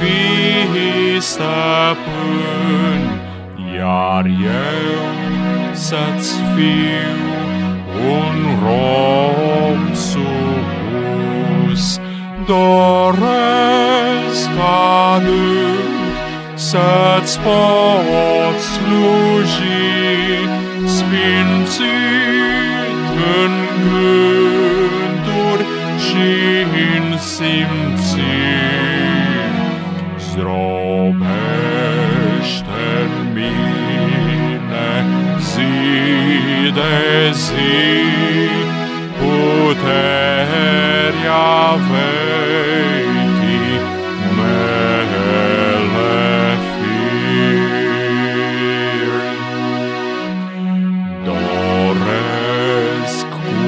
fii stăpân, iar eu să-ți fiu un rob supus. Doresc adânc să-ți pot sluji, sfințit în gânduri și în simțiri. Zdrobește-n mine zi de zi puterea vechii mele firi. Doresc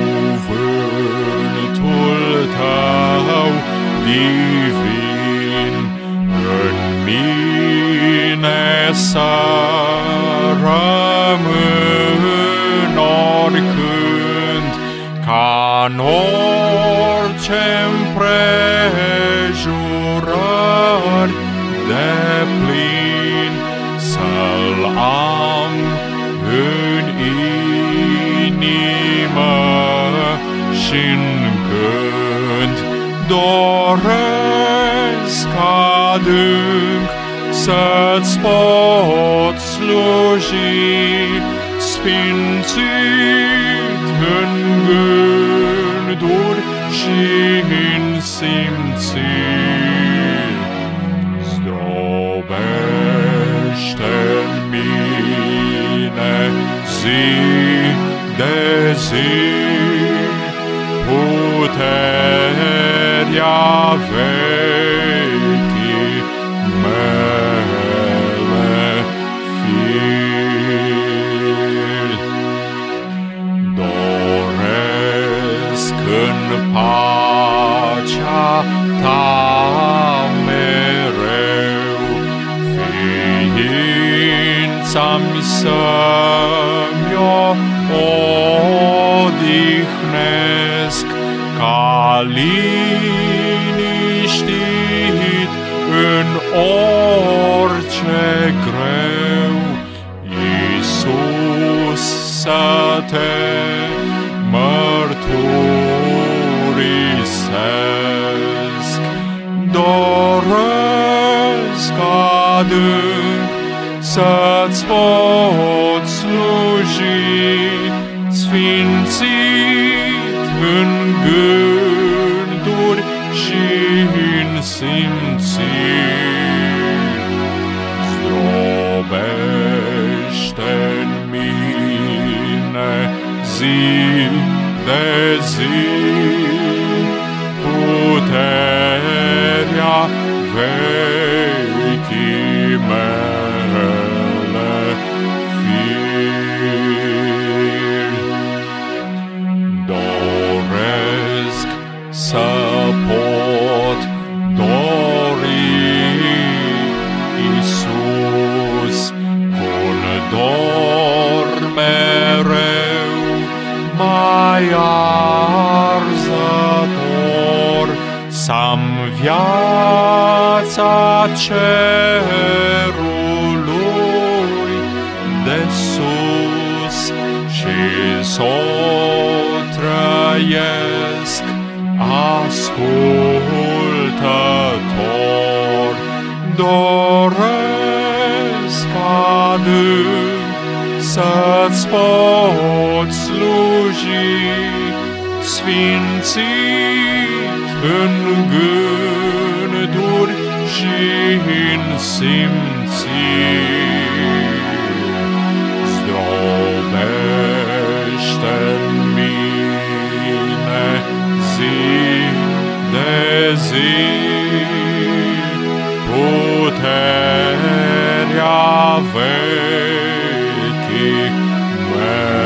cuvântul tău divin în mine să rămân oricând, ca în orice împrejurări deplin să-l am în inimă și-n gând. Doresc adânc să-ți pot sluji, sfințit în gânduri și în simțiri. Zdrobește-n mine zi de zi puterea vechii mele firi. Doresc în pacea ta mereu ființa-mi să-mi odihnesc, ca liniștit în orice greu. Iisus, să te mărturisesc. Doresc adânc să-ți pot sluji, sfințit în gânduri și în simțiri. Zdrobește-n mine zi de zi puterea vechii mele firi. Doresc să pot dori, Iisus, cu-n dor mereu mai arzător, să-am viața cerului de sus și s-o trăiesc ascultător. Doresc adânc să-ți pot sluji, sfințit în gânduri și în simțiri. Zdrobește-n mine zi de zi puterea vechii mele